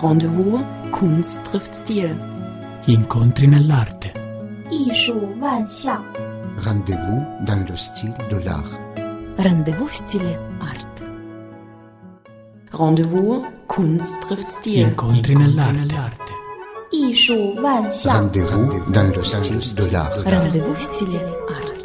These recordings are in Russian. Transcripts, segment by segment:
Rendezvous, Kunst trifft Stil. Incontri nell'arte. 艺术万象 Rendez-vous dans le style de l'art. Rendezvous в стиле арт. Rendezvous, Kunst trifft Stil. Incontri nell'arte. 艺术万象 Rendez-vous dans le style de l'art. Rendezvous в стиле арт.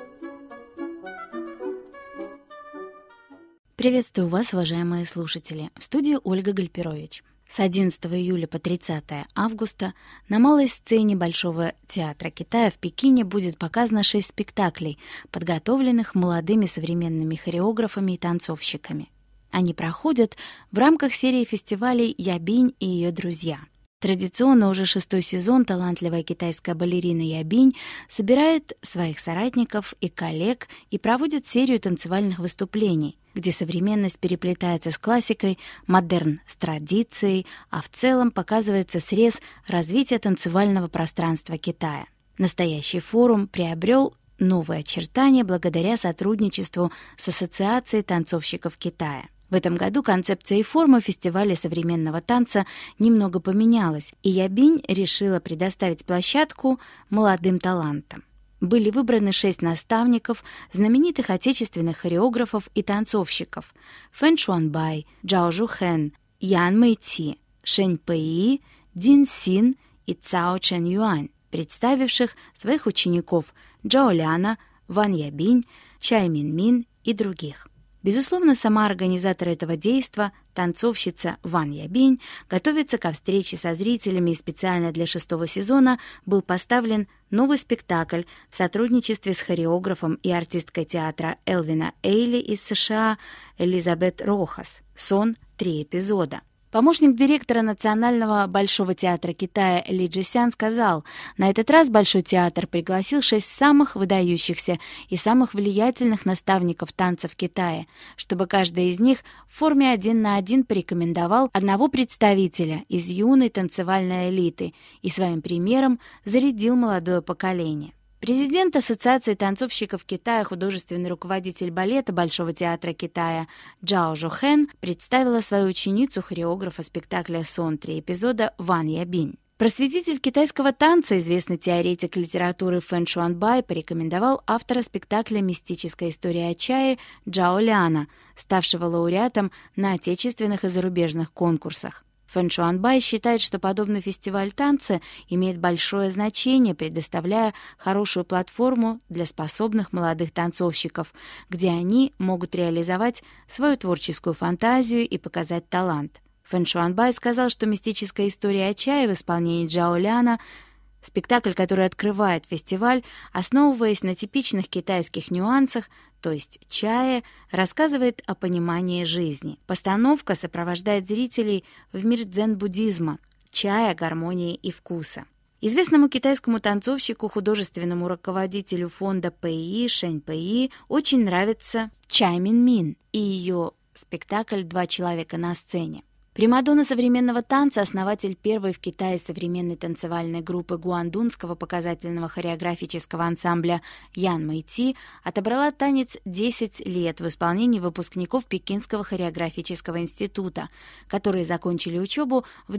Приветствую вас, уважаемые слушатели. В студии Ольга Гальперович. С 11 июля по 30 августа на малой сцене Большого театра Китая в Пекине будет показано 6 спектаклей, подготовленных молодыми современными хореографами и танцовщиками. Они проходят в рамках серии фестивалей «Ябинь и ее друзья». Традиционно уже 6-й сезон талантливая китайская балерина Ябинь собирает своих соратников и коллег и проводит серию танцевальных выступлений, где современность переплетается с классикой, модерн с традицией, а в целом показывается срез развития танцевального пространства Китая. Настоящий форум приобрел новые очертания благодаря сотрудничеству с Ассоциацией танцовщиков Китая. В этом году концепция и форма фестиваля современного танца немного поменялась, и Ябинь решила предоставить площадку молодым талантам. Были выбраны 6 наставников, знаменитых отечественных хореографов и танцовщиков: Фэн Шуанбай, Чжао Жухэн, Ян Мэйти, Шэнь Пэйи, Дин Син и Цао Чэн Юань, представивших своих учеников Чжао Ляна, Ван Ябинь, Чай Минмин и других. Безусловно, сама организатор этого действа, танцовщица Ван Ябинь, готовится ко встрече со зрителями, и специально для 6-го сезона был поставлен новый спектакль в сотрудничестве с хореографом и артисткой театра Элвина Эйли из США Элизабет Рохас «Сон. 3 эпизода». Помощник директора Национального Большого театра Китая Ли Джисян сказал, на этот раз Большой театр пригласил 6 самых выдающихся и самых влиятельных наставников танца в Китае, чтобы каждый из них в форме 1 на 1 порекомендовал одного представителя из юной танцевальной элиты и своим примером зарядил молодое поколение. Президент Ассоциации танцовщиков Китая, художественный руководитель балета Большого театра Китая Чжао Жухэн представила свою ученицу хореографа спектакля «Сон. 3 эпизода» Ван Ябинь. Просветитель китайского танца, известный теоретик литературы Фэн Шуанбай, порекомендовал автора спектакля «Мистическая история о чае» Чжао Ляна, ставшего лауреатом на отечественных и зарубежных конкурсах. Фэн Шуанбай считает, что подобный фестиваль танца имеет большое значение, предоставляя хорошую платформу для способных молодых танцовщиков, где они могут реализовать свою творческую фантазию и показать талант. Фэн Шуанбай сказал, что «Мистическая история о чае» в исполнении Чжао Ляна — спектакль, который открывает фестиваль, основываясь на типичных китайских нюансах, то есть чае, рассказывает о понимании жизни. Постановка сопровождает зрителей в мир дзен-буддизма, чая, гармонии и вкуса. Известному китайскому танцовщику, художественному руководителю фонда Пэйи Шэнь Пэйи очень нравится Чай Минмин и ее спектакль «Два человека на сцене». Примадонна современного танца, основатель первой в Китае современной танцевальной группы гуандунского показательного хореографического ансамбля Ян Мэйти, отобрала танец 10 лет в исполнении выпускников Пекинского хореографического института, которые закончили учебу в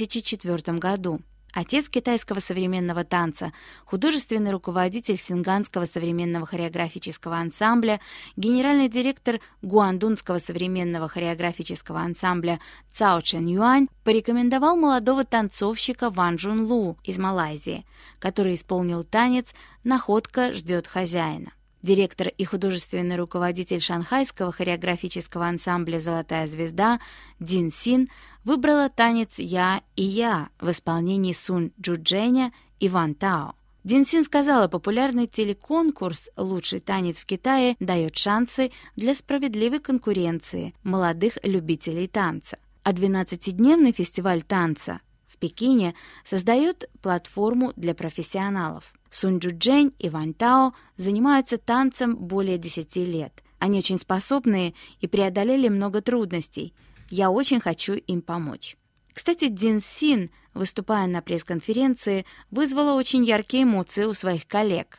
2004 году. Отец китайского современного танца, художественный руководитель Синганского современного хореографического ансамбля, генеральный директор Гуандунского современного хореографического ансамбля Цао Чэн Юань порекомендовал молодого танцовщика Ван Джун Лу из Малайзии, который исполнил танец «Находка ждет хозяина». Директор и художественный руководитель шанхайского хореографического ансамбля «Золотая звезда» Дин Син выбрала танец «Я и я» в исполнении Сун Джуджэня и Ван Тао. Дин Син сказала, популярный телеконкурс «Лучший танец в Китае» дает шансы для справедливой конкуренции молодых любителей танца. А 12-дневный фестиваль танца в Пекине создает платформу для профессионалов. Сун Джуджэнь и Ван Тао занимаются танцем более 10 лет. Они очень способные и преодолели много трудностей. Я очень хочу им помочь. Кстати, Дин Син, выступая на пресс-конференции, вызвала очень яркие эмоции у своих коллег.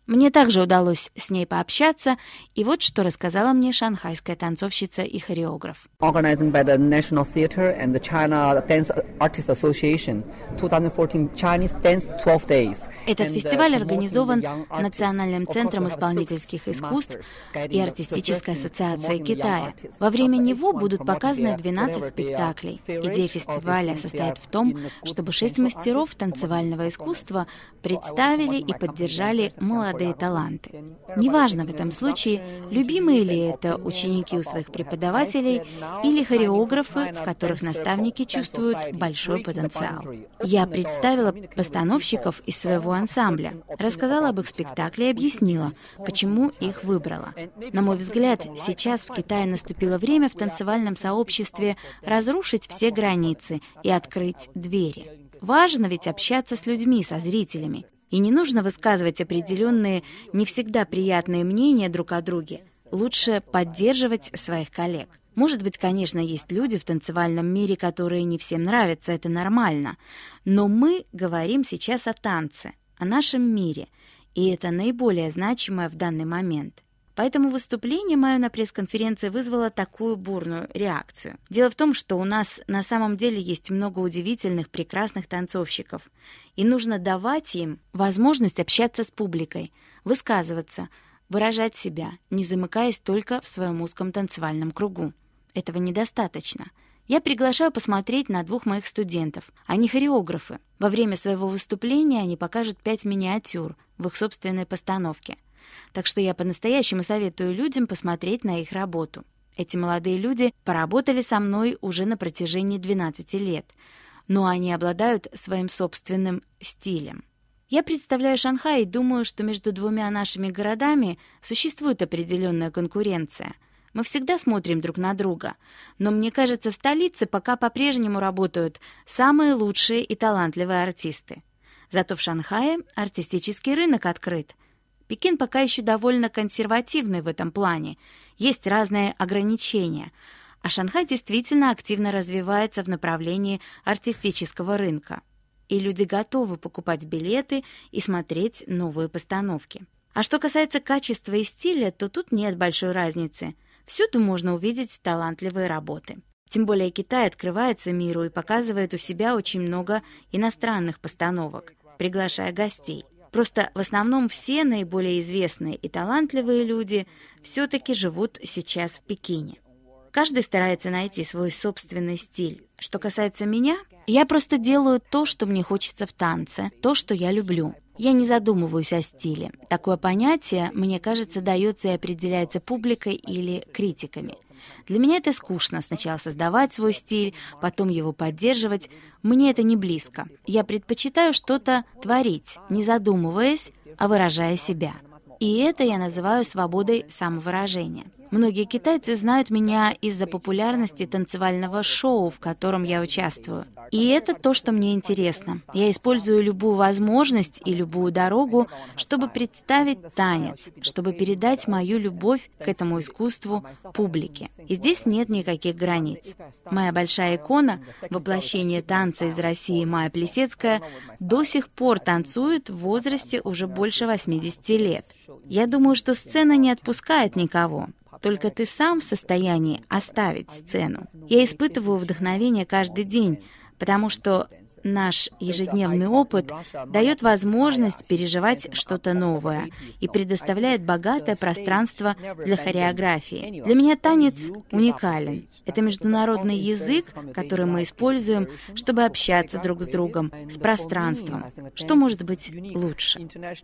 Мне также удалось с ней пообщаться, и вот что рассказала мне шанхайская танцовщица и хореограф. Organized by the National Theatre and the China Dance Artists Association, 2014 Chinese Dance 12 Days. Этот фестиваль организован Национальным центром исполнительских искусств и Артистической ассоциацией Китая. Во время него будут показаны 12 спектаклей. Идея фестиваля состоит в том, чтобы 6 мастеров танцевального искусства представили и поддержали молодые таланты. Неважно в этом случае, любимые ли это ученики у своих преподавателей или хореографы, в которых наставники чувствуют большой потенциал. Я представила постановщиков из своего ансамбля, рассказала об их спектакле и объяснила, почему их выбрала. На мой взгляд, сейчас в Китае наступило время в танцевальном сообществе разрушить все границы и открыть двери. Важно ведь общаться с людьми, со зрителями. И не нужно высказывать определенные, не всегда приятные мнения друг о друге. Лучше поддерживать своих коллег. Может быть, конечно, есть люди в танцевальном мире, которые не всем нравятся, это нормально. Но мы говорим сейчас о танце, о нашем мире, и это наиболее значимое в данный момент. Поэтому выступление мое на пресс-конференции вызвало такую бурную реакцию. Дело в том, что у нас на самом деле есть много удивительных, прекрасных танцовщиков, и нужно давать им возможность общаться с публикой, высказываться, выражать себя, не замыкаясь только в своем узком танцевальном кругу. Этого недостаточно. Я приглашаю посмотреть на 2 моих студентов. Они хореографы. Во время своего выступления они покажут 5 миниатюр в их собственной постановке. Так что я по-настоящему советую людям посмотреть на их работу. Эти молодые люди поработали со мной уже на протяжении 12 лет, но они обладают своим собственным стилем. Я представляю Шанхай и думаю, что между 2 нашими городами существует определенная конкуренция. Мы всегда смотрим друг на друга, но мне кажется, в столице пока по-прежнему работают самые лучшие и талантливые артисты. Зато в Шанхае артистический рынок открыт. Пекин пока еще довольно консервативный в этом плане, есть разные ограничения, а Шанхай действительно активно развивается в направлении артистического рынка, и люди готовы покупать билеты и смотреть новые постановки. А что касается качества и стиля, то тут нет большой разницы, всюду можно увидеть талантливые работы. Тем более Китай открывается миру и показывает у себя очень много иностранных постановок, приглашая гостей. Просто в основном все наиболее известные и талантливые люди все-таки живут сейчас в Пекине. Каждый старается найти свой собственный стиль. Что касается меня, я просто делаю то, что мне хочется в танце, то, что я люблю. Я не задумываюсь о стиле. Такое понятие, мне кажется, дается и определяется публикой или критиками. Для меня это скучно, сначала создавать свой стиль, потом его поддерживать. Мне это не близко. Я предпочитаю что-то творить, не задумываясь, а выражая себя. И это я называю свободой самовыражения. Многие китайцы знают меня из-за популярности танцевального шоу, в котором я участвую. И это то, что мне интересно. Я использую любую возможность и любую дорогу, чтобы представить танец, чтобы передать мою любовь к этому искусству публике. И здесь нет никаких границ. Моя большая икона, воплощение танца из России Майя Плисецкая, до сих пор танцует в возрасте уже больше 80 лет. Я думаю, что сцена не отпускает никого. Только ты сам в состоянии оставить сцену. Я испытываю вдохновение каждый день, потому что наш ежедневный опыт дает возможность переживать что-то новое и предоставляет богатое пространство для хореографии. Для меня танец уникален. Это международный язык, который мы используем, чтобы общаться друг с другом, с пространством. Что может быть лучше?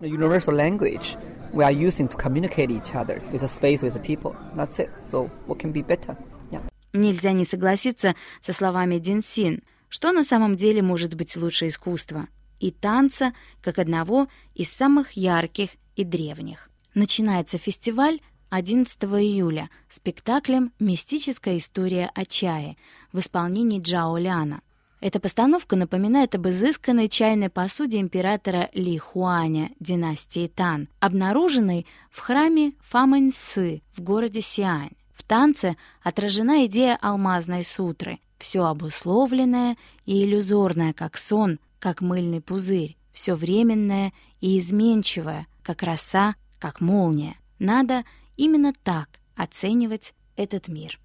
Нельзя не согласиться со словами Дин Син. Что на самом деле может быть лучше искусства и танца, как одного из самых ярких и древних. Начинается фестиваль 11 июля спектаклем «Мистическая история о чае» в исполнении Джао Ляна. Эта постановка напоминает об изысканной чайной посуде императора Ли Хуаня династии Тан, обнаруженной в храме Фамэньсы в городе Сиань. В танце отражена идея алмазной сутры. Все обусловленное и иллюзорное, как сон, как мыльный пузырь, все временное и изменчивое, как роса, как молния. Надо именно так оценивать этот мир.